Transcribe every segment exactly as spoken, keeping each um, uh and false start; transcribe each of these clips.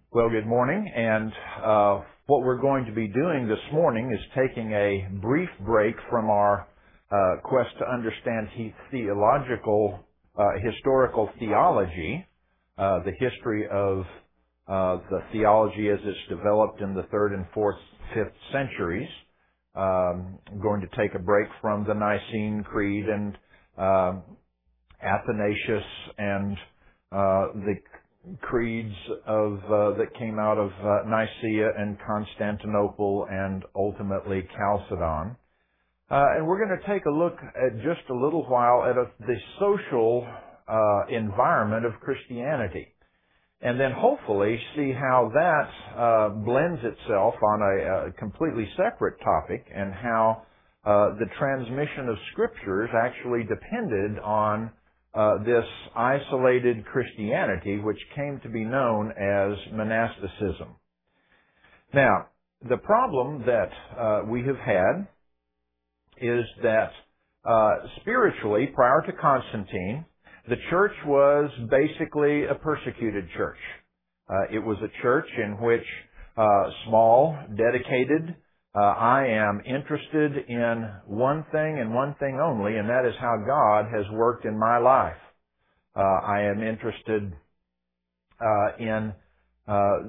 Well, good morning, and uh, what we're going to be doing this morning is taking a brief break from our uh, quest to understand the theological, uh, historical theology, uh, the history of uh, the theology as it's developed in the third and fourth, fifth centuries. Um, I'm going to take a break from the Nicene Creed and uh, Athanasius and uh, the creeds of uh, that came out of uh, Nicaea and Constantinople and ultimately Chalcedon. Uh, and we're going to take a look at just a little while at a, the social uh, environment of Christianity. And then hopefully see how that uh, blends itself on a, a completely separate topic and how uh, the transmission of scriptures actually depended on Uh, this isolated Christianity, which came to be known as monasticism. Now, the problem that uh, we have had is that uh, spiritually, prior to Constantine, the church was basically a persecuted church. Uh, it was a church in which uh, small, dedicated, Uh, I am interested in one thing and one thing only, and that is how God has worked in my life. Uh, I am interested uh, in uh,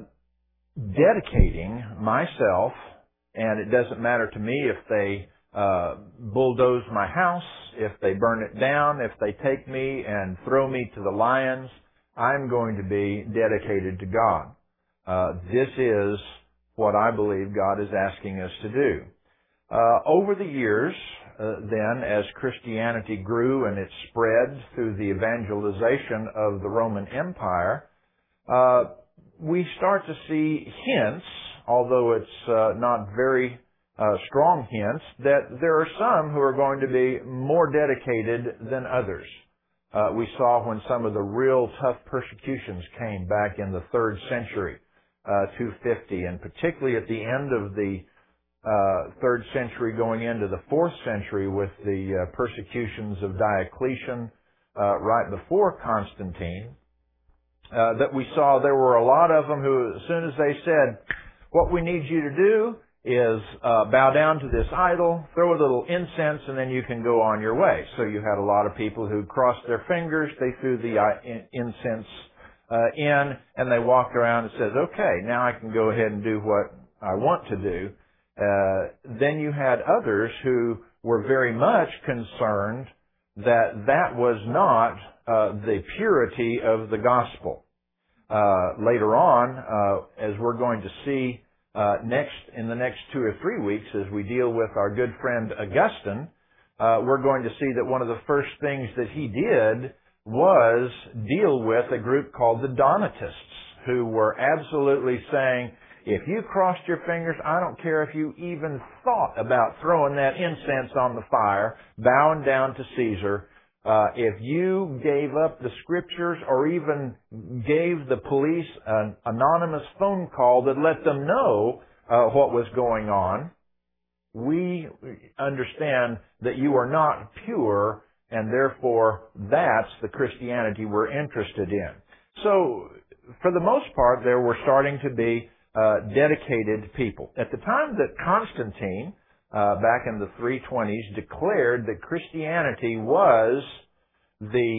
dedicating myself, and it doesn't matter to me if they uh, bulldoze my house, if they burn it down, if they take me and throw me to the lions. I'm going to be dedicated to God. Uh, this is what I believe God is asking us to do. Uh, over the years, uh, then, as Christianity grew and it spread through the evangelization of the Roman Empire, uh, we start to see hints, although it's uh, not very uh, strong hints, that there are some who are going to be more dedicated than others. Uh, we saw when some of the real tough persecutions came back in the third century. Uh, two fifty, and particularly at the end of the uh, third century going into the fourth century with the uh, persecutions of Diocletian uh, right before Constantine, uh, that we saw there were a lot of them who, as soon as they said, what we need you to do is uh, bow down to this idol, throw a little incense, and then you can go on your way. So you had a lot of people who crossed their fingers, they threw the uh, incense Uh, in, and they walked around and says, okay, now I can go ahead and do what I want to do. Uh, then you had others who were very much concerned that that was not uh, the purity of the gospel. Uh, later on, uh, as we're going to see uh, next in the next two or three weeks as we deal with our good friend Augustine, uh, we're going to see that one of the first things that he did was deal with a group called the Donatists, who were absolutely saying, if you crossed your fingers, I don't care if you even thought about throwing that incense on the fire, bowing down to Caesar. Uh, if you gave up the scriptures or even gave the police an anonymous phone call that let them know uh, what was going on, we understand that you are not pure, and therefore that's the Christianity we're interested in. So, for the most part, there were starting to be uh, dedicated people. At the time that Constantine, uh, back in the three twenties, declared that Christianity was the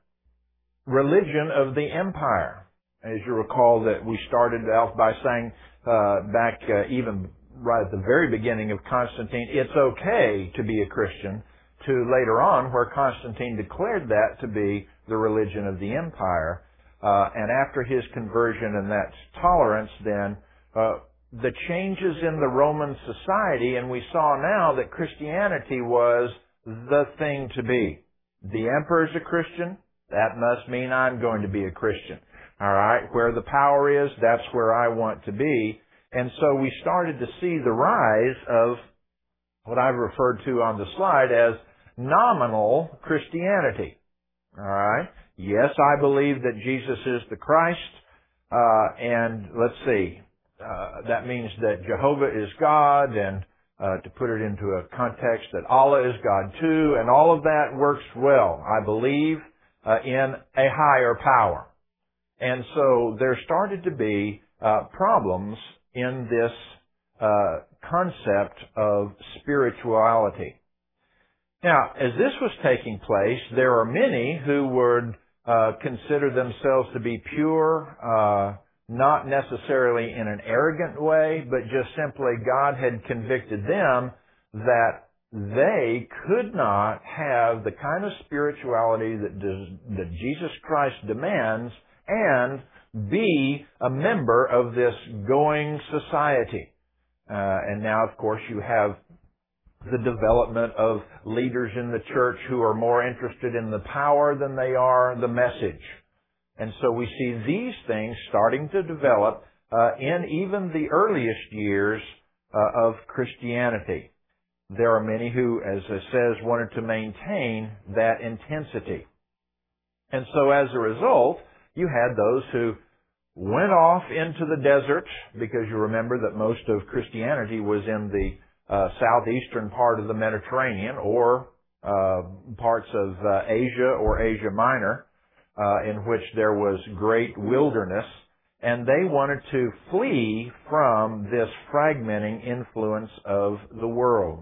religion of the empire. As you recall, that we started out by saying uh, back uh, even right at the very beginning of Constantine, it's okay to be a Christian, to later on where Constantine declared that to be the religion of the empire. Uh, and after his conversion and that tolerance then, uh, the changes in the Roman society, and we saw now that Christianity was the thing to be. The emperor's a Christian, that must mean I'm going to be a Christian. All right, where the power is, that's where I want to be. And so we started to see the rise of what I've referred to on the slide as nominal Christianity. All right. Yes, I believe that Jesus is the Christ, uh, and let's see, uh, that means that Jehovah is God, and uh, to put it into a context that Allah is God too, and all of that works well. I believe uh, in a higher power. And so there started to be uh, problems in this uh, concept of spirituality. Now, as this was taking place, there are many who would uh, consider themselves to be pure, uh, not necessarily in an arrogant way, but just simply God had convicted them that they could not have the kind of spirituality that, does, that Jesus Christ demands and be a member of this going society. Uh, and now, of course, you have the development of leaders in the church who are more interested in the power than they are the message. And so we see these things starting to develop uh, in even the earliest years uh, of Christianity. There are many who, as it says, wanted to maintain that intensity. And so as a result, you had those who went off into the desert, because you remember that most of Christianity was in the uh, southeastern part of the Mediterranean, or uh, parts of uh, Asia or Asia Minor, uh, in which there was great wilderness, and they wanted to flee from this fragmenting influence of the world.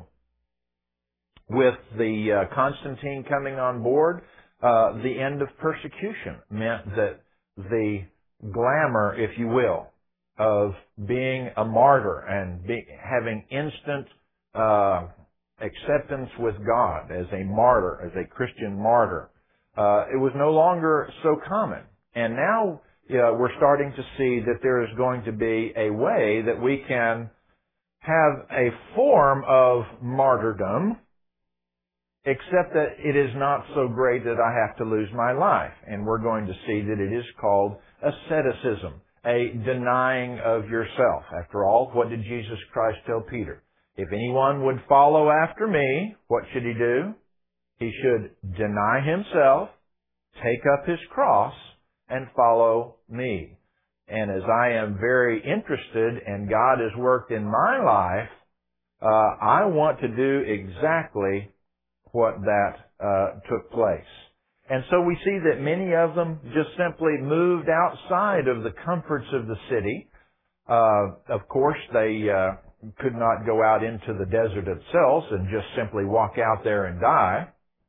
With the uh, Constantine coming on board, uh, the end of persecution meant that the glamour, if you will, of being a martyr and be, having instant uh, acceptance with God as a martyr, as a Christian martyr, uh, it was no longer so common. And now uh, we're starting to see that there is going to be a way that we can have a form of martyrdom, except that it is not so great that I have to lose my life. And we're going to see that it is called asceticism, a denying of yourself. After all, what did Jesus Christ tell Peter? If anyone would follow after me, what should he do? He should deny himself, take up his cross, and follow me. And as I am very interested and God has worked in my life, uh, I want to do exactly what that uh, took place. And so we see that many of them just simply moved outside of the comforts of the city. Uh, of course, they uh, could not go out into the desert itself and just simply walk out there and die.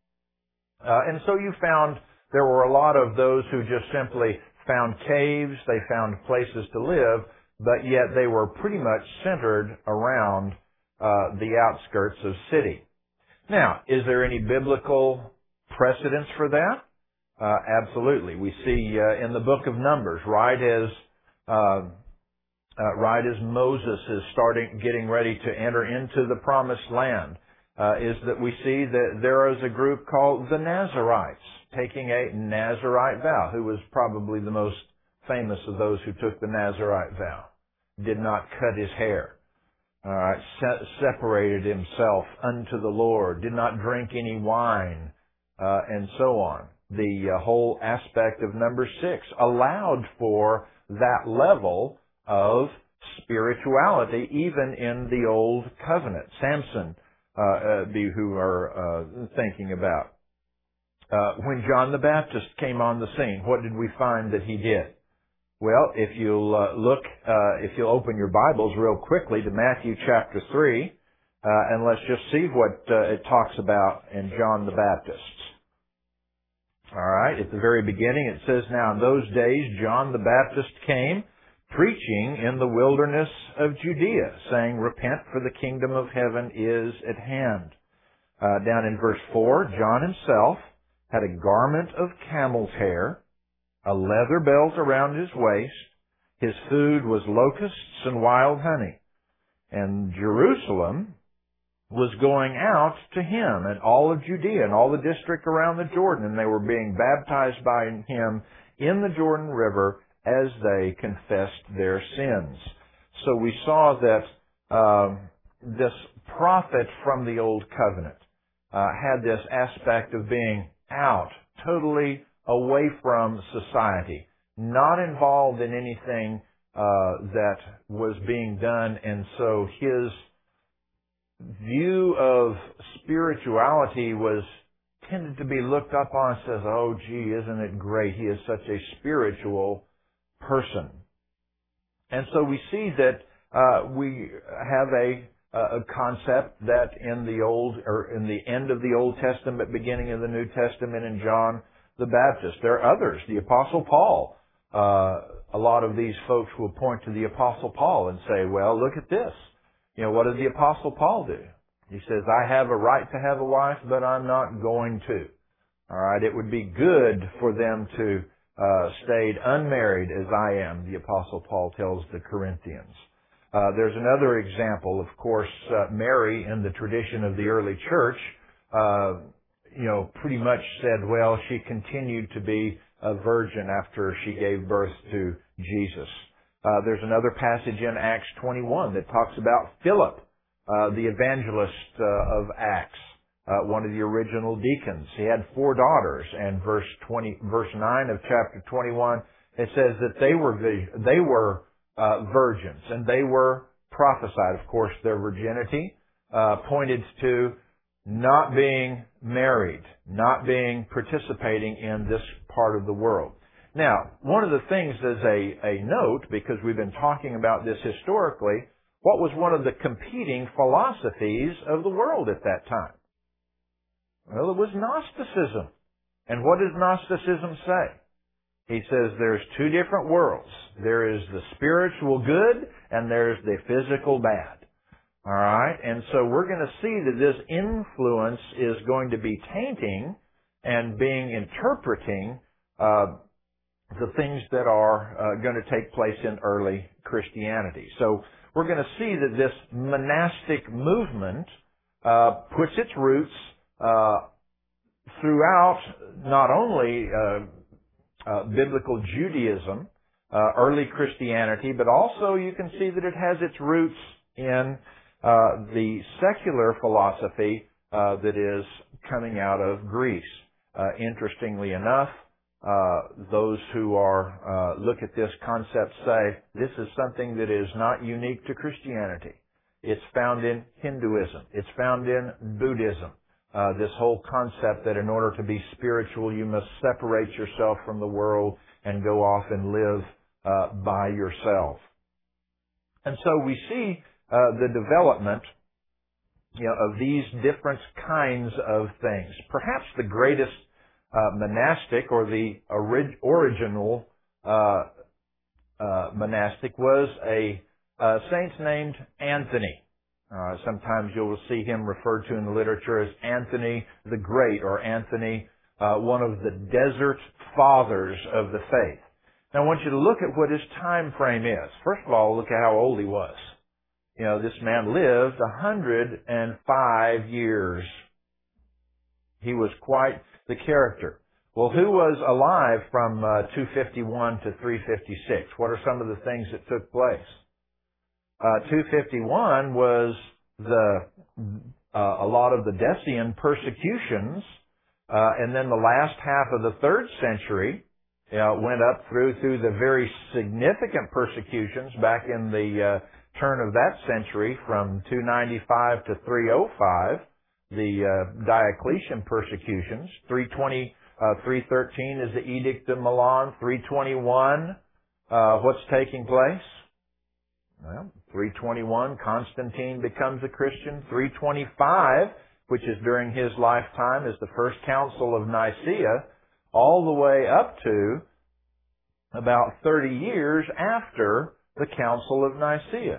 Uh, and so you found there were a lot of those who just simply found caves, they found places to live, but yet they were pretty much centered around uh, the outskirts of city. Now, is there any biblical precedence for that? Uh, absolutely. We see uh, in the book of Numbers, right as uh, uh, right as Moses is starting, getting ready to enter into the promised land, uh, is that we see that there is a group called the Nazarites taking a Nazarite vow. Who was probably the most famous of those who took the Nazarite vow? Did not cut his hair. All right, se- separated himself unto the Lord, did not drink any wine, uh, and so on. The uh, whole aspect of number six allowed for that level of spirituality even in the Old Covenant. Samson, uh, uh, the, who are uh, thinking about. Uh, when John the Baptist came on the scene, what did we find that he did? Well, if you'll uh, look, uh, if you'll open your Bibles real quickly to Matthew chapter three, uh, and let's just see what uh, it talks about in John the Baptist. All right, at the very beginning it says, "Now in those days John the Baptist came, preaching in the wilderness of Judea, saying, Repent, for the kingdom of heaven is at hand." Uh, down in verse four, John himself had a garment of camel's hair, a leather belt around his waist. His food was locusts and wild honey. And Jerusalem was going out to him, and all of Judea and all the district around the Jordan, and they were being baptized by him in the Jordan River as they confessed their sins. So we saw that um, this prophet from the Old Covenant uh, had this aspect of being out, totally away from society, not involved in anything uh, that was being done, and so his view of spirituality was tended to be looked up on and says, "Oh, gee, isn't it great? He is such a spiritual person." And so we see that uh, we have a, a concept that in the Old, or in the end of the Old Testament, beginning of the New Testament, in John the Baptist. There are others. The Apostle Paul. Uh, a lot of these folks will point to the Apostle Paul and say, well, look at this. You know, what did the Apostle Paul do? He says, I have a right to have a wife, but I'm not going to. All right, it would be good for them to uh, stayed unmarried as I am, the Apostle Paul tells the Corinthians. Uh, there's another example, of course, uh, Mary in the tradition of the early church, uh, you know, pretty much said, well, she continued to be a virgin after she gave birth to Jesus. Uh, there's another passage in Acts twenty-one that talks about Philip, uh, the evangelist uh, of Acts, uh, one of the original deacons. He had four daughters, and verse twenty, verse nine of chapter twenty-one, it says that they were they were uh, virgins and they were prophesied. Of course, their virginity uh, pointed to not being married, not being participating in this part of the world. Now, one of the things as a, a note, because we've been talking about this historically, what was one of the competing philosophies of the world at that time? Well, it was Gnosticism. And what does Gnosticism say? He says there's two different worlds. There is the spiritual good and there's the physical bad. All right? And so we're going to see that this influence is going to be tainting and being interpreting uh, the things that are uh, going to take place in early Christianity. So we're going to see that this monastic movement uh, puts its roots uh, throughout not only uh, uh, biblical Judaism, uh, early Christianity, but also you can see that it has its roots in uh, the secular philosophy uh, that is coming out of Greece. Uh, interestingly enough, Uh, those who are, uh, look at this concept say, this is something that is not unique to Christianity. It's found in Hinduism. It's found in Buddhism. Uh, this whole concept that in order to be spiritual, you must separate yourself from the world and go off and live uh, by yourself. And so we see uh, the development, you know, of these different kinds of things. Perhaps the greatest Uh, monastic, or the orig- original uh, uh, monastic, was a uh, saint named Anthony. Uh, sometimes you will see him referred to in the literature as Anthony the Great, or Anthony, uh, one of the desert fathers of the faith. Now I want you to look at what his time frame is. First of all, look at how old he was. You know, this man lived one hundred five years. He was quite the character. Well, who was alive from uh, two fifty-one to three fifty-six? What are some of the things that took place? Uh, two fifty-one was the uh, a lot of the Decian persecutions, uh, and then the last half of the third century uh, went up through through the very significant persecutions back in the uh, turn of that century from two ninety-five to three oh five. The uh, Diocletian persecutions. three twenty, uh, three thirteen is the Edict of Milan. three twenty-one, uh, what's taking place? Well, three twenty-one, Constantine becomes a Christian. three twenty-five, which is during his lifetime, is the First Council of Nicaea, all the way up to about thirty years after the Council of Nicaea.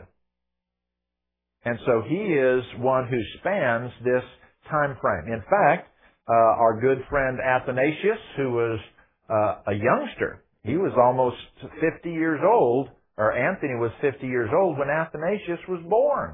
And so he is one who spans this time frame. In fact, uh, our good friend Athanasius, who was uh, a youngster, he was almost fifty years old, or Anthony was fifty years old when Athanasius was born.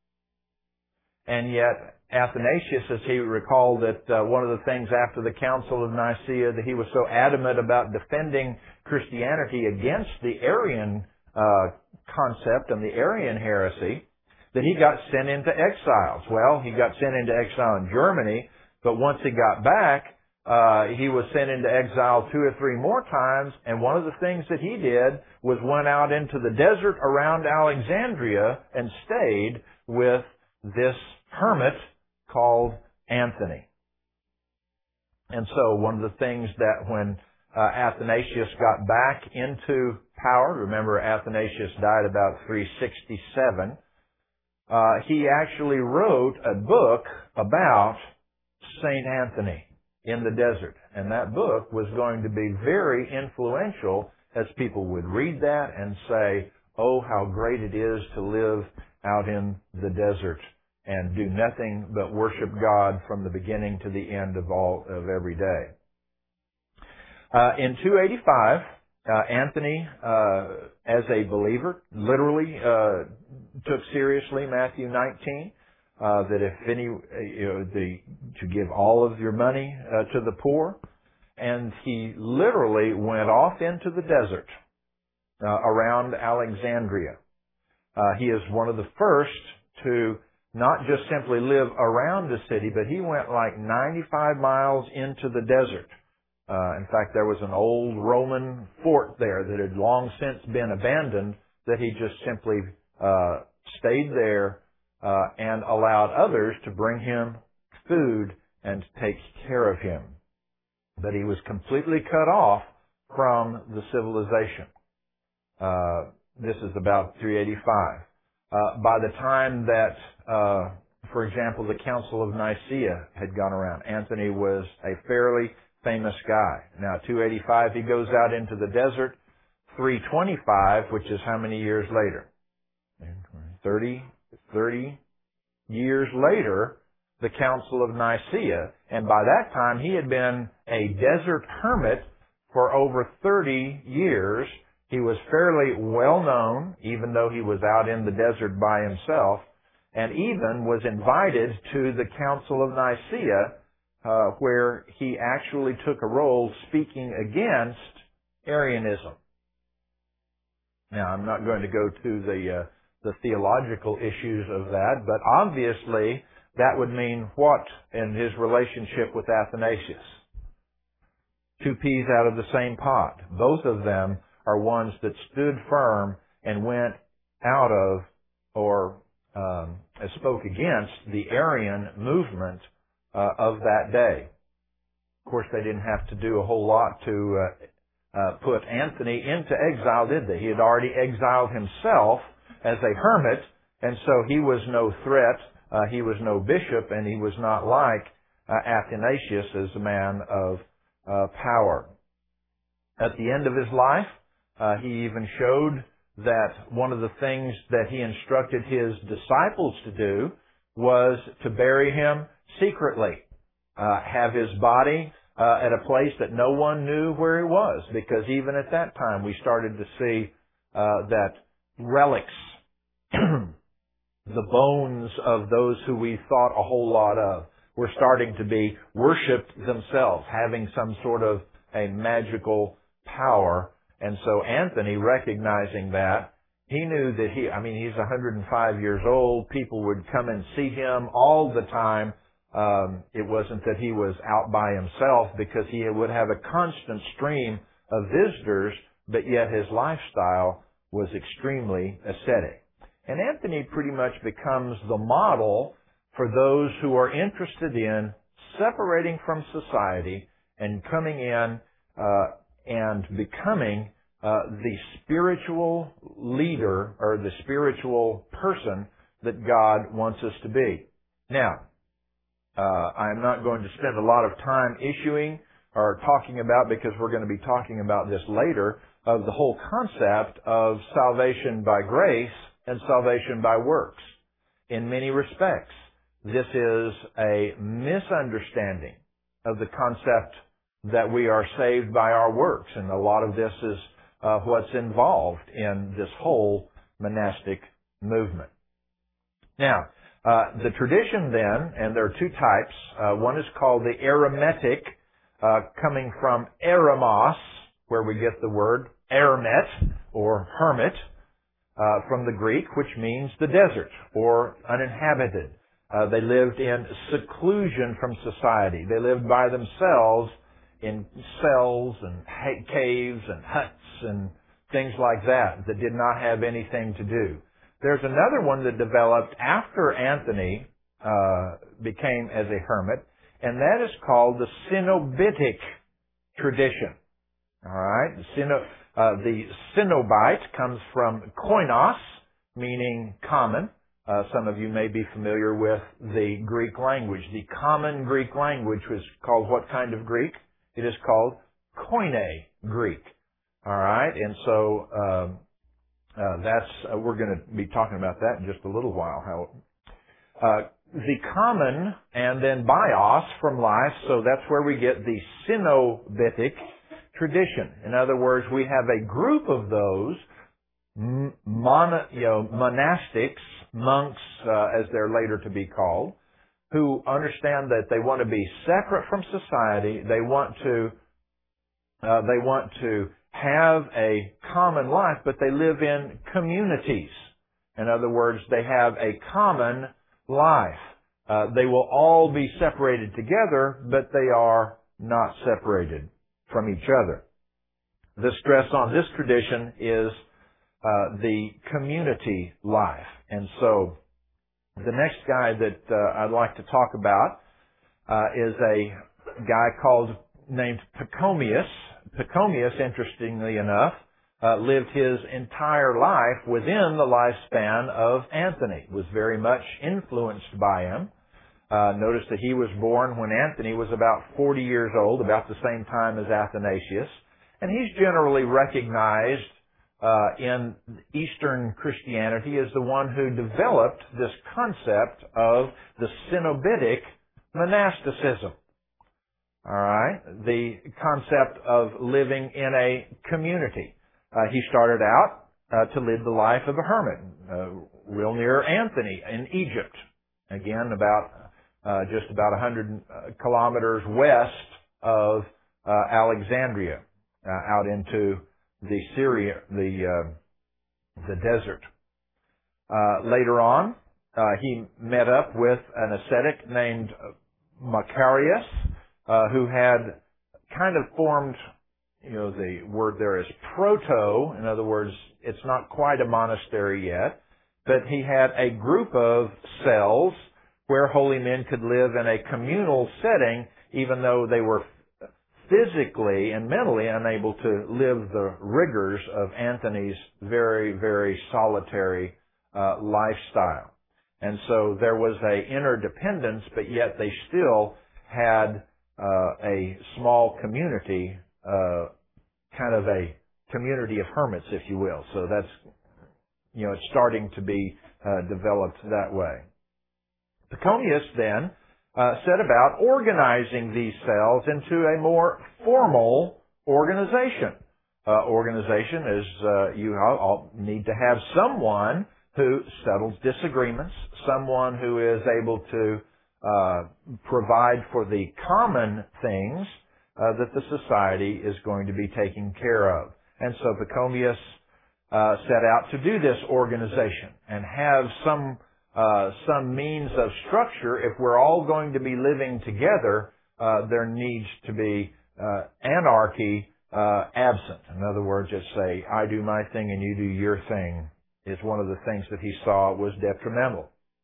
And yet, Athanasius, as he recalled, that uh, one of the things after the Council of Nicaea, that he was so adamant about defending Christianity against the Arian uh, concept and the Arian heresy, that he got sent into exiles. Well, he got sent into exile in Germany, but once he got back, uh, he was sent into exile two or three more times, and one of the things that he did was went out into the desert around Alexandria and stayed with this hermit called Anthony. And so one of the things that when uh, Athanasius got back into power, remember Athanasius died about three sixty-seven, uh, he actually wrote a book about Saint Anthony in the desert. And that book was going to be very influential as people would read that and say, oh, how great it is to live out in the desert and do nothing but worship God from the beginning to the end of all of every day. Uh, in two eighty-five, uh, Anthony, uh, as a believer, literally uh, took seriously Matthew nineteen, uh, that if any, you know, the to give all of your money uh, to the poor, and he literally went off into the desert uh, around Alexandria. Uh, he is one of the first to not just simply live around the city, but he went like ninety-five miles into the desert. Uh, in fact, there was an old Roman fort there that had long since been abandoned that he just simply uh, stayed there uh, and allowed others to bring him food and to take care of him. But he was completely cut off from the civilization. Uh, this is about three eighty-five. Uh, by the time that, uh, for example, the Council of Nicaea had gone around, Anthony was a fairly famous guy. Now, two eighty-five, he goes out into the desert. three twenty-five, which is how many years later? thirty, thirty years later, the Council of Nicaea, and by that time he had been a desert hermit for over thirty years. He was fairly well known, even though he was out in the desert by himself, and even was invited to the Council of Nicaea, uh, where he actually took a role speaking against Arianism. Now, I'm not going to go to the uh, the theological issues of that, but obviously that would mean what in his relationship with Athanasius? Two peas out of the same pot. Both of them are ones that stood firm and went out of or um, spoke against the Arian movement uh, of that day. Of course, they didn't have to do a whole lot to uh, uh, put Anthony into exile, did they? He had already exiled himself as a hermit, and so he was no threat. Uh, he was no bishop, and he was not like uh, Athanasius as a man of uh, power. At the end of his life, uh, he even showed that one of the things that he instructed his disciples to do was to bury him secretly, uh, have his body uh, at a place that no one knew where he was, because even at that time we started to see uh, that relics, the bones of those who we thought a whole lot of, were starting to be worshipped themselves, having some sort of a magical power. And so Anthony, recognizing that, he knew that he, I mean, he's one hundred five years old. People would come and see him all the time. Um, it wasn't that he was out by himself, because he would have a constant stream of visitors, but yet his lifestyle was extremely ascetic. And Anthony pretty much becomes the model for those who are interested in separating from society and coming in uh, and becoming uh, the spiritual leader or the spiritual person that God wants us to be. Now, uh, I'm not going to spend a lot of time issuing or talking about, because we're going to be talking about this later, of the whole concept of salvation by grace and salvation by works. In many respects, this is a misunderstanding of the concept that we are saved by our works, and a lot of this is uh, what's involved in this whole monastic movement. Now, uh, the tradition then, and there are two types. Uh, one is called the Eremitic, uh, coming from eremos, where we get the word eremit or hermit, uh, from the Greek, which means the desert or uninhabited. Uh, they lived in seclusion from society. They lived by themselves in cells and caves and huts and things like that that did not have anything to do. There's another one that developed after Anthony uh, became as a hermit, and that is called the Cenobitic tradition. All right. The, Sino, uh, the Cenobite comes from koinos, meaning common. Uh, some of you may be familiar with the Greek language. The common Greek language was called what kind of Greek? It is called Koine Greek. All right. And so um, uh, that's uh, we're going to be talking about that in just a little while. How uh, the common and then bios from life. So that's where we get the Cenobitic tradition. In other words, we have a group of those mon, you know, monastics, monks, uh, as they're later to be called, who understand that they want to be separate from society. They want to, uh, they want to have a common life, but they live in communities. In other words, they have a common life. Uh, they will all be separated together, but they are not separated from each other. The stress on this tradition is uh, the community life. And so the next guy that uh, I'd like to talk about uh, is a guy called, named Pachomius. Pachomius, interestingly enough, uh, lived his entire life within the lifespan of Anthony, was very much influenced by him. Uh, notice that he was born when Anthony was about forty years old, about the same time as Athanasius. And he's generally recognized uh, in Eastern Christianity as the one who developed this concept of the Cenobitic monasticism. All right? The concept of living in a community. Uh, he started out uh, to live the life of a hermit, uh, real near Anthony in Egypt. Again, about Uh, just about one hundred uh, kilometers west of uh, Alexandria, uh, out into the Syria, the uh, the desert. Uh, later on, uh, he met up with an ascetic named Macarius, uh, who had kind of formed, you know, the word there is proto. In other words, it's not quite a monastery yet, but he had a group of cells where holy men could live in a communal setting, even though they were physically and mentally unable to live the rigors of Anthony's very, very solitary uh, lifestyle. And so there was an interdependence, but yet they still had uh, a small community, uh, kind of a community of hermits, if you will. So that's, you know, it's starting to be uh, developed that way. Pachomius then uh, set about organizing these cells into a more formal organization. Uh, organization is uh, you all need to have someone who settles disagreements, someone who is able to uh, provide for the common things uh, that the society is going to be taking care of. And so Pachomius uh, set out to do this organization and have some Uh, some means of structure. If we're all going to be living together, uh, there needs to be uh, anarchy uh, absent. In other words, just say, I do my thing and you do your thing, is one of the things that he saw was detrimental.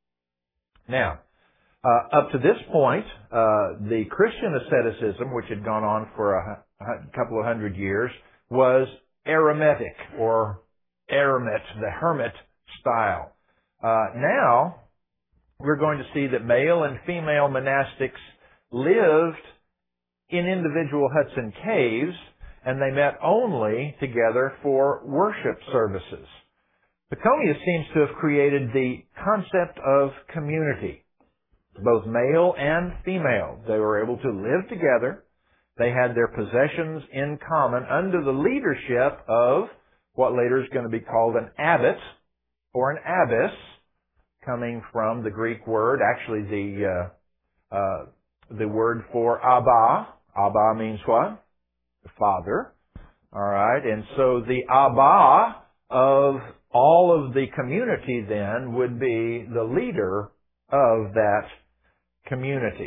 Now, uh, up to this point, uh, the Christian asceticism, which had gone on for a, a couple of hundred years, was eremitic, or eremit, the hermit style. Uh, now, we're going to see that male and female monastics lived in individual huts and caves, and they met only together for worship services. Pachomius seems to have created the concept of community, both male and female. They were able to live together. They had their possessions in common under the leadership of what later is going to be called an abbot or an abbess, coming from the Greek word, actually the uh, uh, the word for Abba. Abba means what? Father. All right, and so the Abba of all of the community then would be the leader of that community.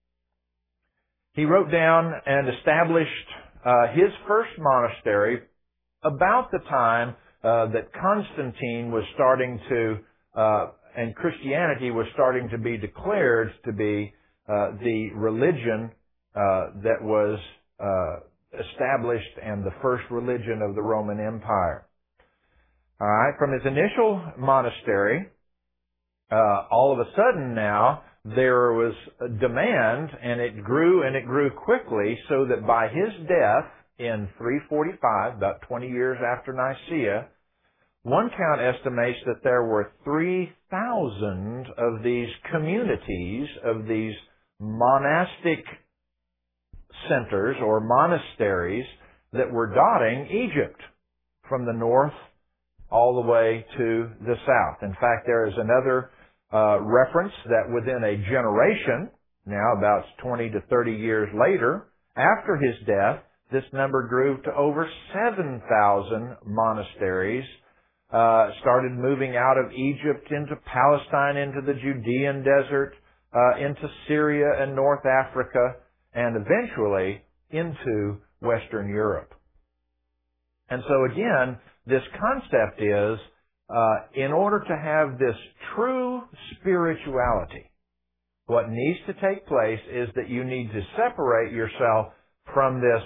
He wrote down and established uh, his first monastery about the time uh, that Constantine was starting to uh, and Christianity was starting to be declared to be uh, the religion uh, that was uh, established and the first religion of the Roman Empire. All right, from his initial monastery, uh, all of a sudden now there was a demand, and it grew and it grew quickly, so that by his death in three forty-five, about twenty years after Nicaea, one count estimates that there were three thousand of these communities, of these monastic centers or monasteries that were dotting Egypt from the north all the way to the south. In fact, there is another uh, reference that within a generation, now about twenty to thirty years later, after his death, this number grew to over seven thousand monasteries, uh, started moving out of Egypt into Palestine, into the Judean desert, uh, into Syria and North Africa, and eventually into Western Europe. And so again, this concept is, uh, in order to have this true spirituality, what needs to take place is that you need to separate yourself from this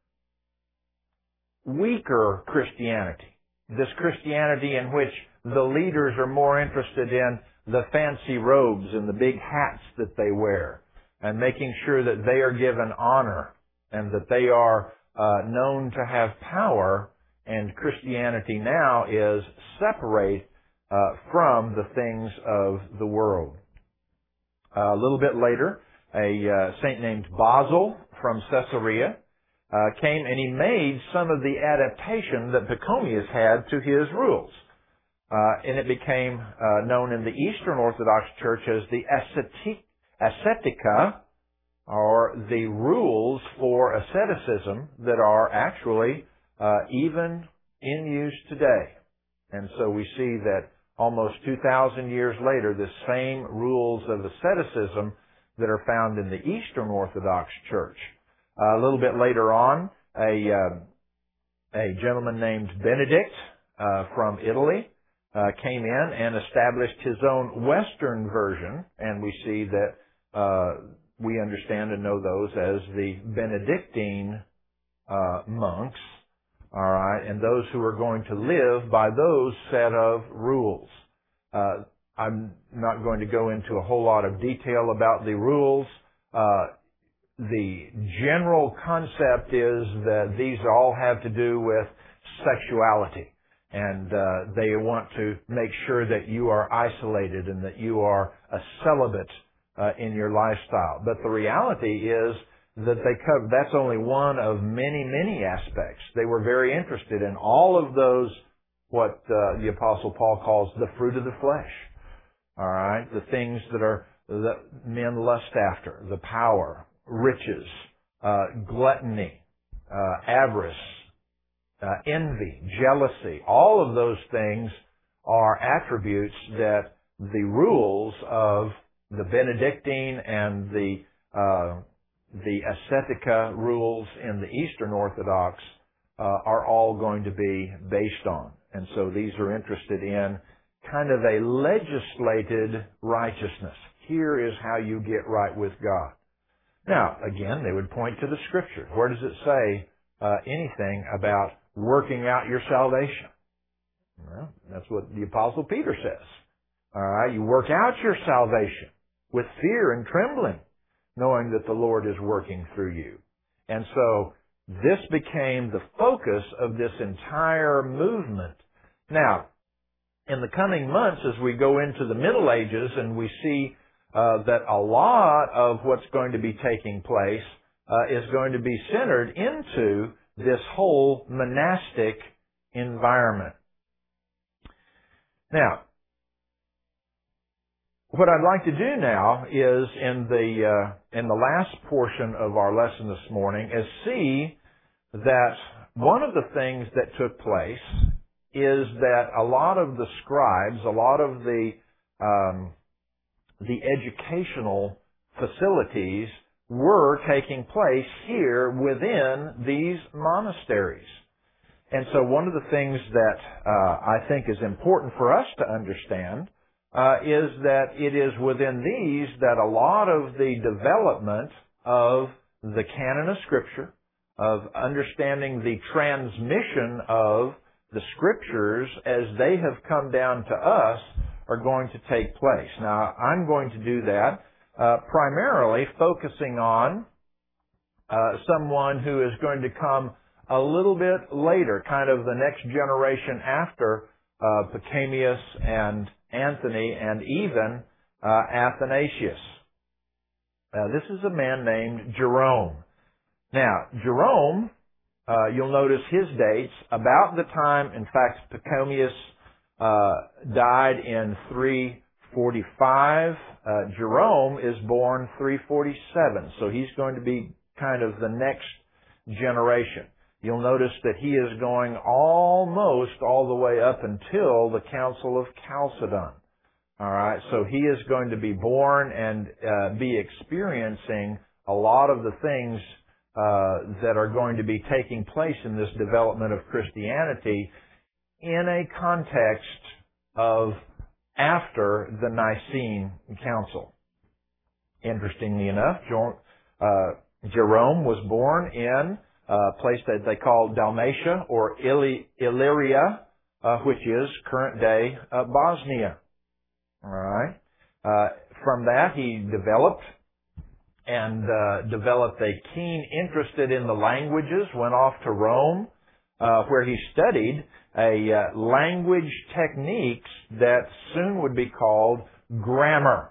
weaker Christianity. This Christianity in which the leaders are more interested in the fancy robes and the big hats that they wear, and making sure that they are given honor and that they are uh, known to have power. And Christianity now is separate uh, from the things of the world. Uh, a little bit later, a uh, saint named Basil from Caesarea uh, came, and he made some of the adaptation that Pachomius had to his rules. Uh, and it became uh, known in the Eastern Orthodox Church as the ascetic, ascetica, or the rules for asceticism that are actually uh, even in use today. And so we see that almost two thousand years later, the same rules of asceticism that are found in the Eastern Orthodox Church. Uh, a little bit later on, a, uh, a gentleman named Benedict uh, from Italy uh, came in and established his own Western version, and we see that uh, we understand and know those as the Benedictine uh, monks, all right, and those who are going to live by those set of rules. Uh, I'm not going to go into a whole lot of detail about the rules. Uh, the general concept is that these all have to do with sexuality, and uh, they want to make sure that you are isolated and that you are a celibate uh, in your lifestyle. But the reality is that they cover, that's only one of many, many aspects. They were very interested in all of those, what uh, the Apostle Paul calls the fruit of the flesh. All right, the things that are that men lust after, the power, riches, uh, gluttony, uh, avarice, uh, envy, jealousy. All of those things are attributes that the rules of the Benedictine and the uh, the ascetica rules in the Eastern Orthodox uh, are all going to be based on. And so these are interested in kind of a legislated righteousness. Here is how you get right with God. Now, again, they would point to the Scripture. Where does it say uh, anything about working out your salvation? Well, that's what the Apostle Peter says. All right, you work out your salvation with fear and trembling, knowing that the Lord is working through you. And so this became the focus of this entire movement. Now, in the coming months, as we go into the Middle Ages and we see uh, that a lot of what's going to be taking place uh, is going to be centered into this whole monastic environment. Now, what I'd like to do now is in the uh, in the last portion of our lesson this morning is see that one of the things that took place is that a lot of the scribes, a lot of the um, the educational facilities were taking place here within these monasteries. And so one of the things that uh, I think is important for us to understand uh, is that it is within these that a lot of the development of the canon of Scripture, of understanding the transmission of the Scriptures as they have come down to us are going to take place. Now, I'm going to do that uh, primarily focusing on uh, someone who is going to come a little bit later, kind of the next generation after uh, Pachomius and Anthony and even uh, Athanasius. Uh, this is a man named Jerome. Now, Jerome, uh, you'll notice his dates, about the time, in fact, Pachomius uh, died in three forty-five. Uh, Jerome is born three forty-seven, so he's going to be kind of the next generation. You'll notice that he is going almost all the way up until the Council of Chalcedon. All right, so he is going to be born and uh, be experiencing a lot of the things uh, that are going to be taking place in this development of Christianity in a context of after the Nicene Council. Interestingly enough, uh, Jerome was born in a place that they call Dalmatia or Illyria, uh, which is current-day uh, Bosnia. All right. Uh, from that, he developed and uh, developed a keen interest in the languages, went off to Rome, uh, where he studied a uh, language techniques that soon would be called grammar.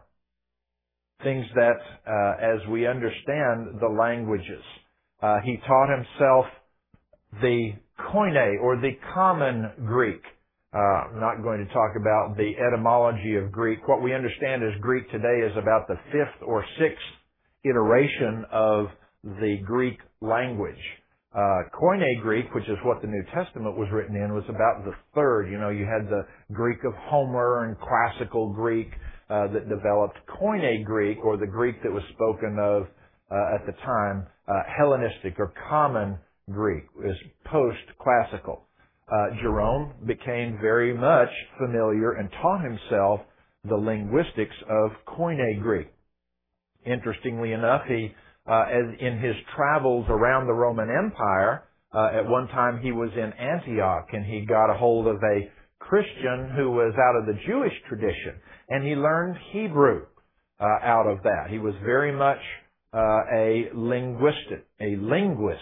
Things that, uh, as we understand the languages. Uh, he taught himself the Koine, or the common Greek. Uh, I'm not going to talk about the etymology of Greek. What we understand as Greek today is about the fifth or sixth iteration of the Greek language. Uh, Koine Greek, which is what the New Testament was written in, was about the third. You know, you had the Greek of Homer and classical Greek uh, that developed. Koine Greek, or the Greek that was spoken of uh, at the time, uh, Hellenistic or common Greek, is post-classical. Uh, Jerome became very much familiar and taught himself the linguistics of Koine Greek. Interestingly enough, he, uh, as in his travels around the Roman Empire, uh, at one time he was in Antioch and he got a hold of a Christian who was out of the Jewish tradition, and he learned Hebrew uh, out of that. He was very much uh, a linguistic, a linguist.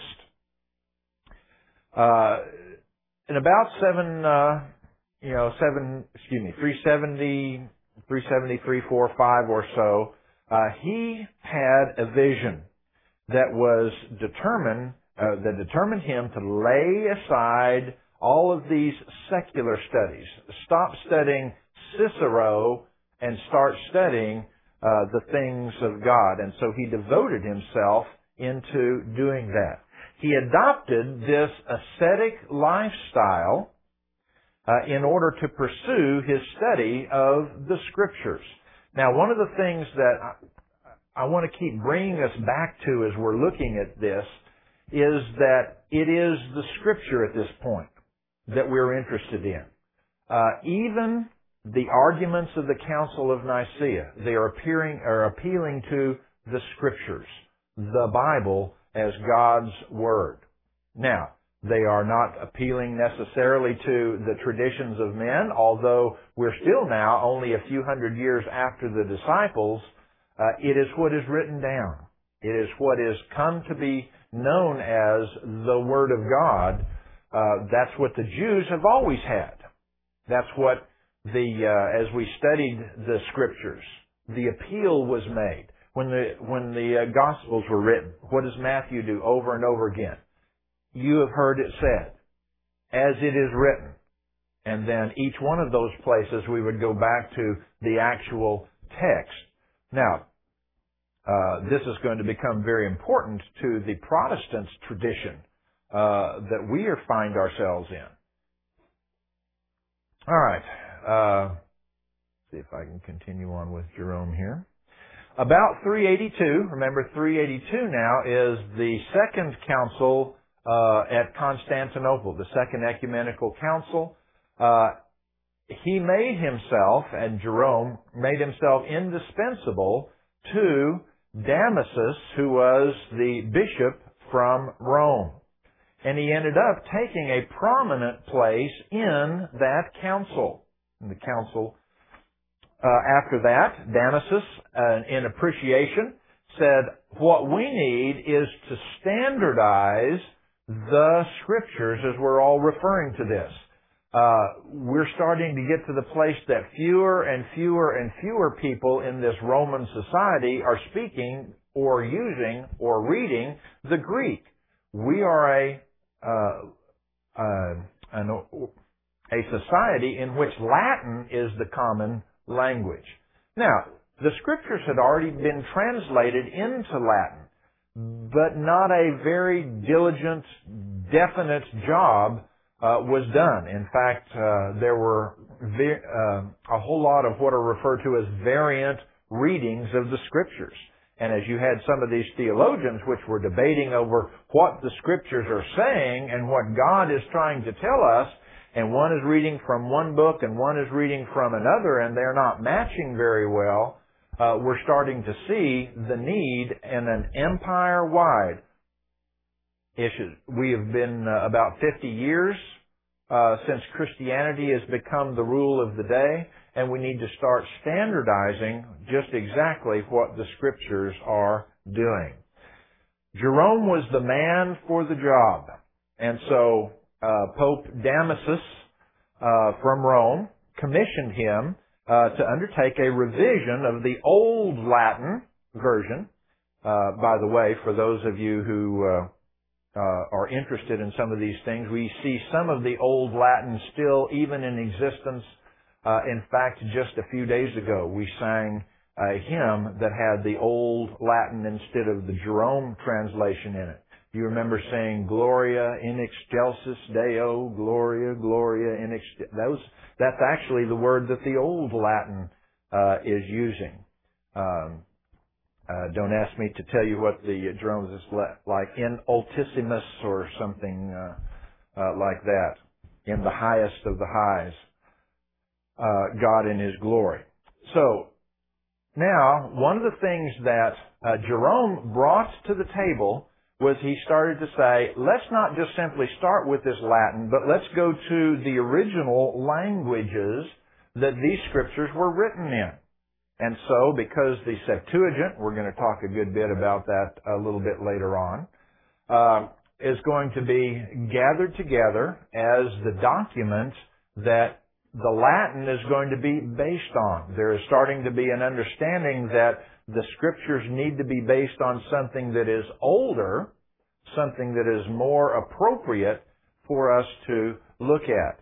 Uh, In about seven, uh, you know, seven, excuse me, three seventy, three seventy, three forty-five or so, uh, he had a vision that was determined, uh, that determined him to lay aside all of these secular studies, stop studying Cicero and start studying uh, the things of God. And so he devoted himself into doing that. He adopted this ascetic lifestyle uh, in order to pursue his study of the Scriptures. Now, one of the things that I, I want to keep bringing us back to as we're looking at this is that it is the Scripture at this point that we're interested in. Uh, even the arguments of the Council of Nicaea, they are appearing, are appealing to the Scriptures, the Bible, as God's Word. Now, they are not appealing necessarily to the traditions of men, although we're still now only a few hundred years after the disciples. Uh, it is what is written down. It is what is come to be known as the Word of God. Uh, that's what the Jews have always had. That's what the, uh, as we studied the Scriptures, the appeal was made. When the, when the uh, Gospels were written, what does Matthew do over and over again? You have heard it said, as it is written. And then each one of those places we would go back to the actual text. Now, uh, this is going to become very important to the Protestant tradition uh, that we are, find ourselves in. All right. Uh, see if I can continue on with Jerome here. About three eighty-two, remember three eighty-two now is the second council uh, at Constantinople, the second ecumenical council. Uh, he made himself, and Jerome made himself indispensable to Damasus, who was the bishop from Rome. And he ended up taking a prominent place in that council. In the council. Uh, after that, Damasus, uh, in appreciation, said, what we need is to standardize the Scriptures, as we're all referring to this. Uh, we're starting to get to the place that fewer and fewer and fewer people in this Roman society are speaking or using or reading the Greek. We are a uh, uh, an, a society in which Latin is the common language. Now, the Scriptures had already been translated into Latin, but not a very diligent, definite job uh, was done. In fact, uh, there were ve- uh, a whole lot of what are referred to as variant readings of the Scriptures. And as you had some of these theologians which were debating over what the Scriptures are saying and what God is trying to tell us, and one is reading from one book and one is reading from another, and they're not matching very well, uh, we're starting to see the need in an empire-wide issue. We have been uh, about fifty years uh, since Christianity has become the rule of the day, and we need to start standardizing just exactly what the Scriptures are doing. Jerome was the man for the job. And so uh, Pope Damasus uh, from Rome commissioned him uh, to undertake a revision of the Old Latin version. Uh, by the way, for those of you who uh, uh, are interested in some of these things, we see some of the Old Latin still even in existence. Uh, in fact, just a few days ago, we sang a hymn that had the Old Latin instead of the Jerome translation in it. You remember saying, Gloria in excelsis Deo, Gloria, Gloria in excelsis. That was, that's actually the word that the Old Latin uh, is using. Um, uh, don't ask me to tell you what the uh, Jerome's is like. In altissimus or something uh, uh, like that. In the highest of the highs. Uh, God in His glory. So, now, one of the things that uh, Jerome brought to the table was he started to say, let's not just simply start with this Latin, but let's go to the original languages that these Scriptures were written in. And so, because the Septuagint, we're going to talk a good bit about that a little bit later on, uh, is going to be gathered together as the document that the Latin is going to be based on. There is starting to be an understanding that the Scriptures need to be based on something that is older, something that is more appropriate for us to look at.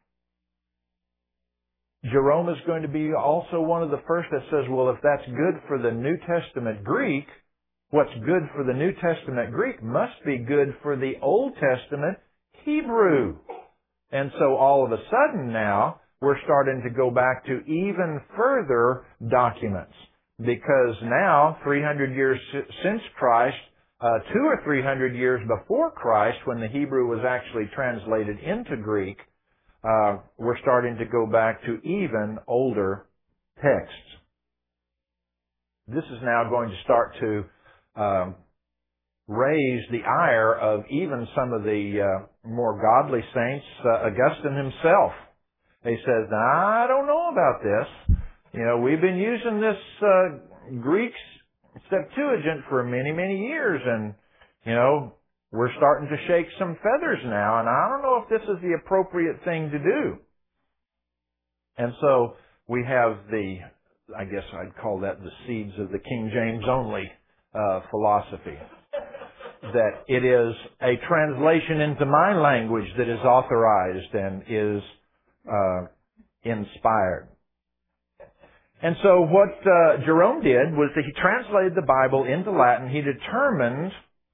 Jerome is going to be also one of the first that says, well, if that's good for the New Testament Greek, what's good for the New Testament Greek must be good for the Old Testament Hebrew. And so all of a sudden now, we're starting to go back to even further documents. Because now, three hundred years since Christ, uh, two or three hundred years before Christ, when the Hebrew was actually translated into Greek, uh, we're starting to go back to even older texts. This is now going to start to um, raise the ire of even some of the uh, more godly saints. uh, Augustine himself. He says, I don't know about this. You know, we've been using this uh, Greek Septuagint for many, many years, and, you know, we're starting to shake some feathers now, and I don't know if this is the appropriate thing to do. And so we have the, I guess I'd call that the seeds of the King James only uh, philosophy. That it is a translation into my language that is authorized and is uh, inspired. And so what uh, Jerome did was that he translated the Bible into Latin. He determined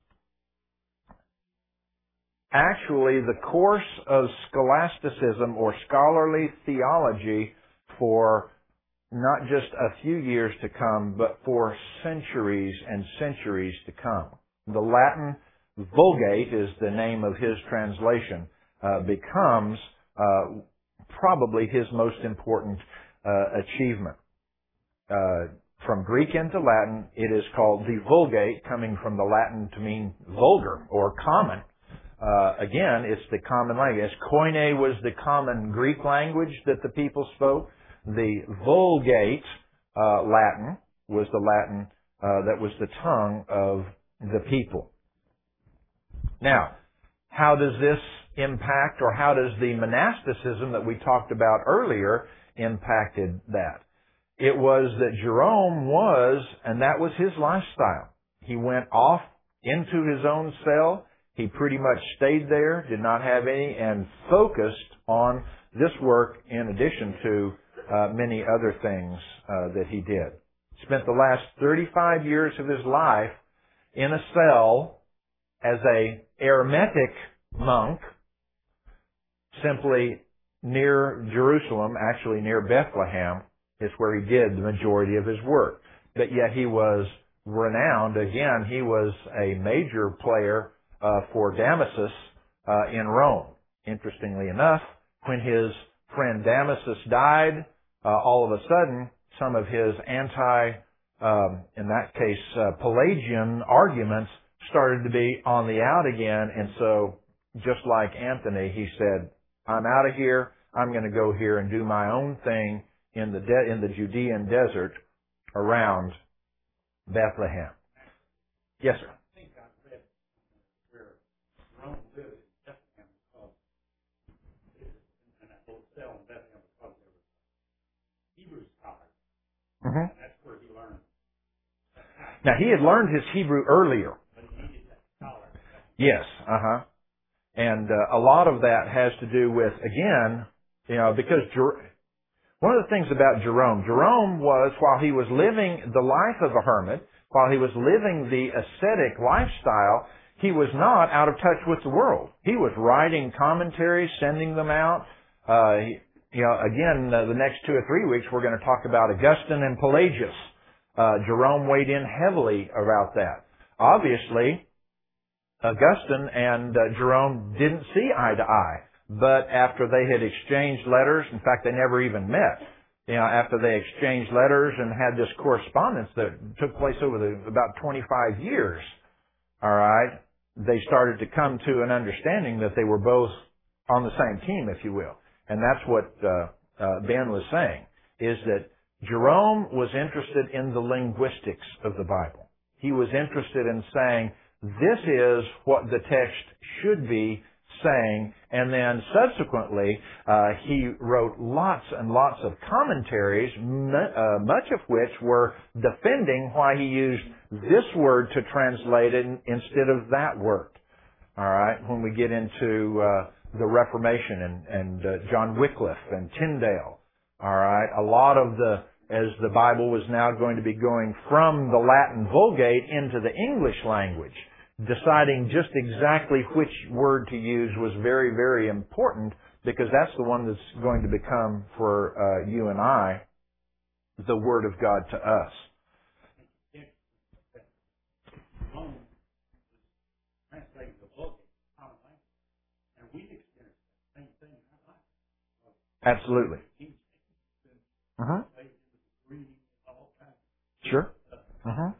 actually the course of scholasticism or scholarly theology for not just a few years to come, but for centuries and centuries to come. The Latin Vulgate is the name of his translation, uh, becomes uh, probably his most important uh, achievement. Uh, from Greek into Latin, it is called the Vulgate, coming from the Latin to mean vulgar or common. Uh, again, it's the common language. As Koine was the common Greek language that the people spoke, the Vulgate uh, Latin was the Latin uh, that was the tongue of the people. Now, how does this impact, or how does the monasticism that we talked about earlier impacted that? It was that Jerome was, and that was his lifestyle. He went off into his own cell. He pretty much stayed there, did not have any, and focused on this work in addition to uh, many other things uh, that he did. Spent the last thirty-five years of his life in a cell as a Eremitic monk, simply near Jerusalem, actually near Bethlehem, is where he did the majority of his work. But yet he was renowned. Again, he was a major player uh, for Damasus uh, in Rome. Interestingly enough, when his friend Damasus died, uh, all of a sudden, some of his anti, um, in that case, uh, Pelagian arguments started to be on the out again. And so, just like Anthony, he said, I'm out of here. I'm going to go here and do my own thing in the de- in the Judean desert around Bethlehem. Yes, sir. I think I read where Rome lived in Bethlehem because in that little cell in Bethlehem because there were Hebrew scholars, Mm-hmm. and that's where he learned. Now he had learned his Hebrew earlier. But he needed that scholar. Yes, uh huh. And uh, a lot of that has to do with, again, you know, because Jer- one of the things about Jerome, Jerome was, while he was living the life of a hermit, while he was living the ascetic lifestyle, he was not out of touch with the world. He was writing commentaries, sending them out. Uh, he, you know, again, uh, the next two or three weeks we're going to talk about Augustine and Pelagius. Uh, Jerome weighed in heavily about that. Obviously, Augustine and uh, Jerome didn't see eye to eye. But after they had exchanged letters, in fact, they never even met. You know, after they exchanged letters and had this correspondence that took place over the, about twenty-five years, all right, they started to come to an understanding that they were both on the same team, if you will. And that's what uh, uh, Ben was saying, is that Jerome was interested in the linguistics of the Bible. He was interested in saying, this is what the text should be saying, and then subsequently uh, he wrote lots and lots of commentaries, m- uh, much of which were defending why he used this word to translate it instead of that word. All right, when we get into uh, the Reformation and, and uh, John Wycliffe and Tyndale, all right, a lot of the, as the Bible was now going to be going from the Latin Vulgate into the English language, deciding just exactly which word to use was very, very important, because that's the one that's going to become, for uh, you and I, the Word of God to us. Rome translated the book in common language, and we experienced the same thing in our life. Absolutely. Uh-huh. Sure. Uh-huh.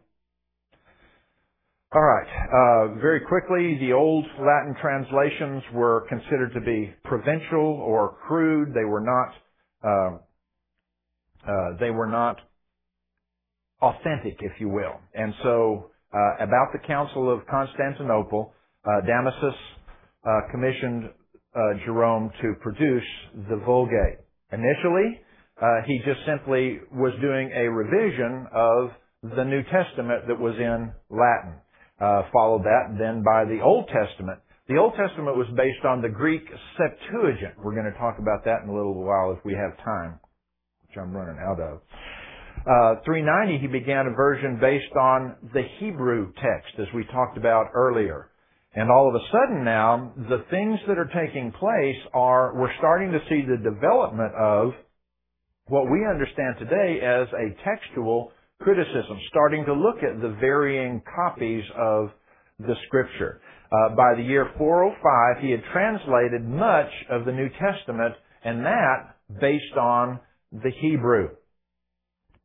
All right. Uh, very quickly, the old Latin translations were considered to be provincial or crude. They were not. Uh, uh, they were not authentic, if you will. And so, uh, about the Council of Constantinople, uh, Damasus uh, commissioned uh, Jerome to produce the Vulgate. Initially, uh, he just simply was doing a revision of the New Testament that was in Latin. Uh, followed that then by the Old Testament. The Old Testament was based on the Greek Septuagint. We're going to talk about that in a little while if we have time, which I'm running out of. Uh, three ninety, he began a version based on the Hebrew text, as we talked about earlier. And all of a sudden now, the things that are taking place are, we're starting to see the development of what we understand today as a textual criticism, starting to look at the varying copies of the Scripture. Uh, by the year four oh five, he had translated much of the New Testament, and that based on the Hebrew.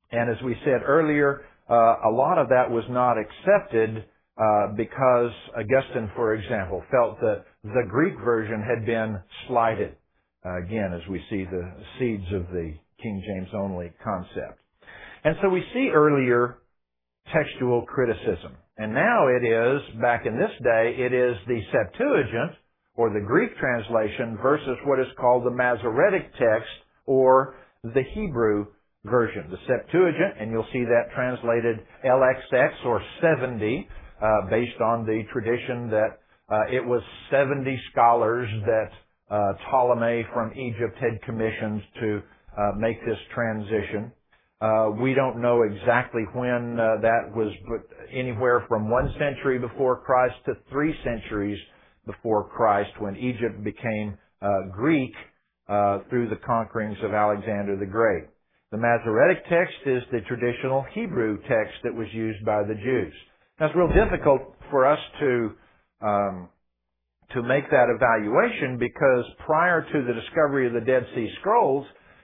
And as we said earlier, uh, a lot of that was not accepted uh, because Augustine, for example, felt that the Greek version had been slighted. Uh, again, as we see the seeds of the King James only concept. And so we see earlier textual criticism. And now it is, back in this day, it is the Septuagint, or the Greek translation, versus what is called the Masoretic text, or the Hebrew version. The Septuagint, and you'll see that translated L X X, or seventy, uh, based on the tradition that uh, it was seventy scholars that uh, Ptolemy from Egypt had commissioned to uh, make this transition. Uh, we don't know exactly when uh, that was, but anywhere from one century before Christ to three centuries before Christ, when Egypt became uh, Greek uh, through the conquerings of Alexander the Great. The Masoretic text is the traditional Hebrew text that was used by the Jews. Now, it's real difficult for us to um, to make that evaluation because prior to the discovery of the Dead Sea Scrolls,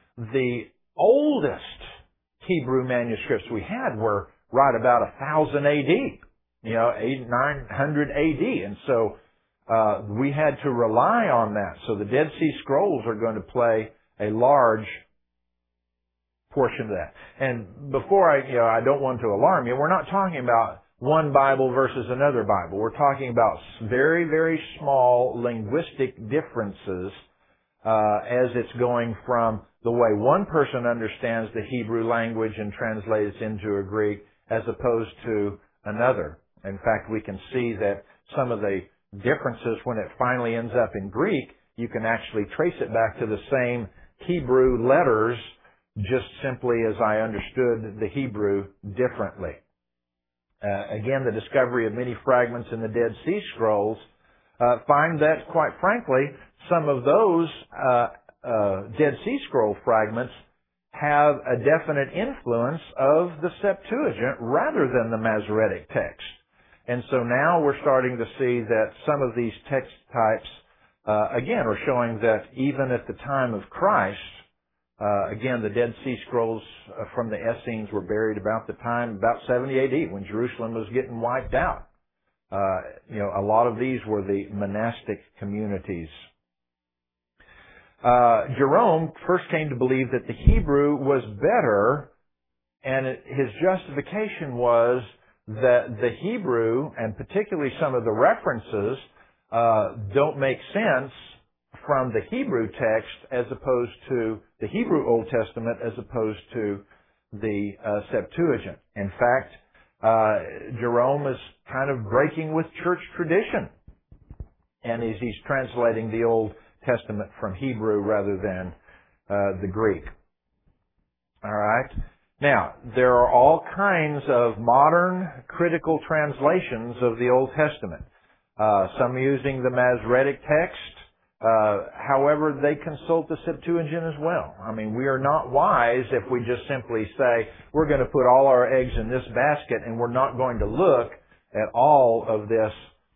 the oldest Hebrew manuscripts we had were right about one thousand A D, you know, eight, nine hundred A D. And so uh, we had to rely on that. So the Dead Sea Scrolls are going to play a large portion of that. And before I, you know, I don't want to alarm you, we're not talking about one Bible versus another Bible. We're talking about very, very small linguistic differences uh, as it's going from the way one person understands the Hebrew language and translates into a Greek as opposed to another. In fact, we can see that some of the differences when it finally ends up in Greek, you can actually trace it back to the same Hebrew letters, just simply as I understood the Hebrew differently. Uh, again, the discovery of many fragments in the Dead Sea Scrolls uh, find that, quite frankly, some of those uh, uh, Dead Sea Scroll fragments have a definite influence of the Septuagint rather than the Masoretic text. And so now we're starting to see that some of these text types, uh, again, are showing that even at the time of Christ, Uh, again, the Dead Sea Scrolls uh, from the Essenes were buried about the time, about seventy A D, when Jerusalem was getting wiped out. Uh, you know, a lot of these were the monastic communities. Uh, Jerome first came to believe that the Hebrew was better, and it, his justification was that the Hebrew, and particularly some of the references, uh, don't make sense from the Hebrew text as opposed to the Hebrew Old Testament as opposed to the uh, Septuagint. In fact, uh, Jerome is kind of breaking with church tradition, and he's, he's translating the Old Testament from Hebrew rather than uh, the Greek. All right. Now, there are all kinds of modern critical translations of the Old Testament. Uh, some using the Masoretic text. Uh, however, they consult the Septuagint as well. I mean, we are not wise if we just simply say, we're going to put all our eggs in this basket and we're not going to look at all of this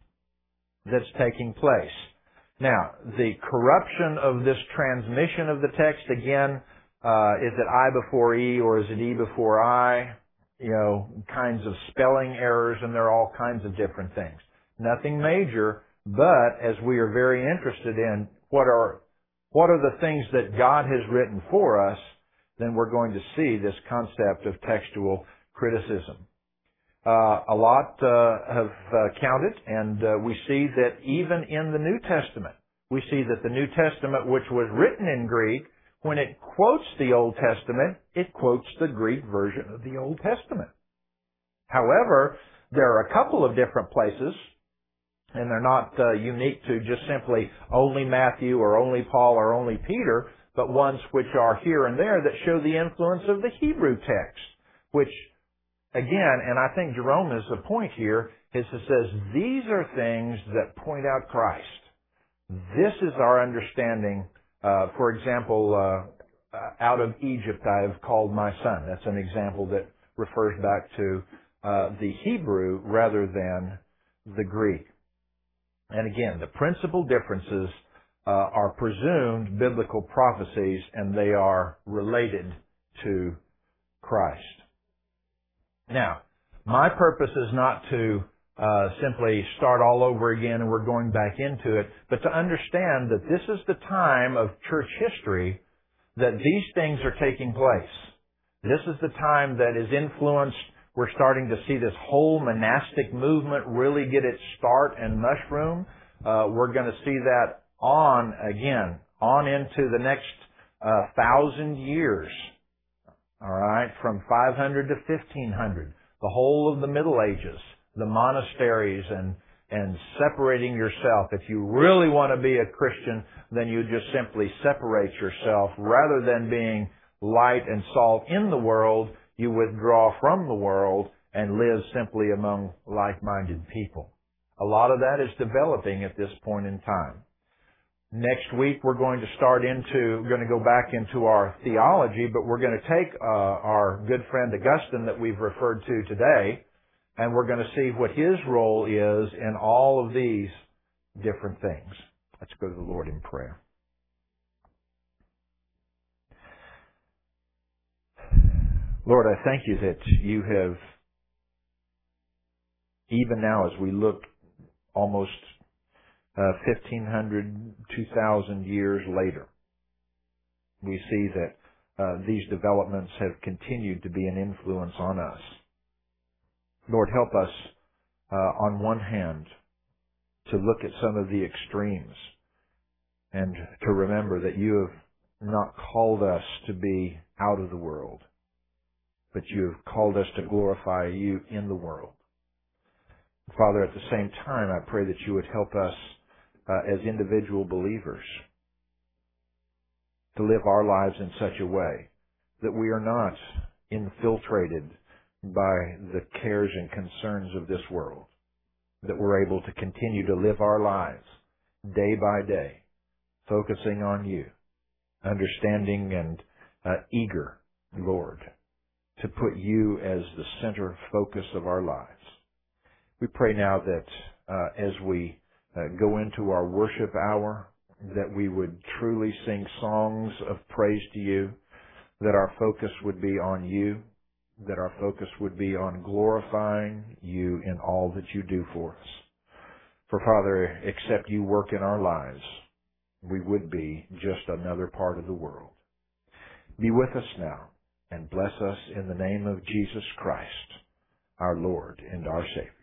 that's taking place. Now, the corruption of this transmission of the text, again, uh, is it I before E or is it E before I? You know, kinds of spelling errors, and there are all kinds of different things. Nothing major. But as we are very interested in what are what are the things that God has written for us, then we're going to see this concept of textual criticism. Uh, a lot uh, have uh, counted, and uh, we see that even in the New Testament, we see that the New Testament, which was written in Greek, when it quotes the Old Testament, it quotes the Greek version of the Old Testament. However, there are a couple of different places, and they're not uh, unique to just simply only Matthew or only Paul or only Peter, but ones which are here and there that show the influence of the Hebrew text, which, again, and I think Jerome is the point here, is it says these are things that point out Christ. This is our understanding. Uh, for example, uh, out of Egypt I have called my son. That's an example that refers back to uh, the Hebrew rather than the Greek. And again, the principal differences uh, are presumed biblical prophecies, and they are related to Christ. Now, my purpose is not to uh, simply start all over again and we're going back into it, but to understand that this is the time of church history that these things are taking place. This is the time that is influenced. We're starting to see this whole monastic movement really get its start and mushroom. Uh, we're going to see that on again, on into the next uh, thousand years. All right, from five hundred to fifteen hundred. The whole of the Middle Ages, the monasteries and and separating yourself. If you really want to be a Christian, then you just simply separate yourself. Rather than being light and salt in the world, you withdraw from the world and live simply among like-minded people. A lot of that is developing at this point in time. Next week we're going to start into, we're going to go back into our theology, but we're going to take uh, our good friend Augustine that we've referred to today, and we're going to see what his role is in all of these different things. Let's go to the Lord in prayer. Lord, I thank you that you have, even now as we look almost uh, fifteen hundred, two thousand years later, we see that uh, these developments have continued to be an influence on us. Lord, help us uh, on one hand to look at some of the extremes and to remember that you have not called us to be out of the world, but you have called us to glorify you in the world. Father, at the same time, I pray that you would help us uh, as individual believers to live our lives in such a way that we are not infiltrated by the cares and concerns of this world, that we're able to continue to live our lives day by day, focusing on you, understanding and uh, eager, Lord, to put you as the center focus of our lives. We pray now that uh, as we uh, go into our worship hour, that we would truly sing songs of praise to you, that our focus would be on you, that our focus would be on glorifying you in all that you do for us. For Father, except you work in our lives, we would be just another part of the world. Be with us now and bless us in the name of Jesus Christ, our Lord and our Savior.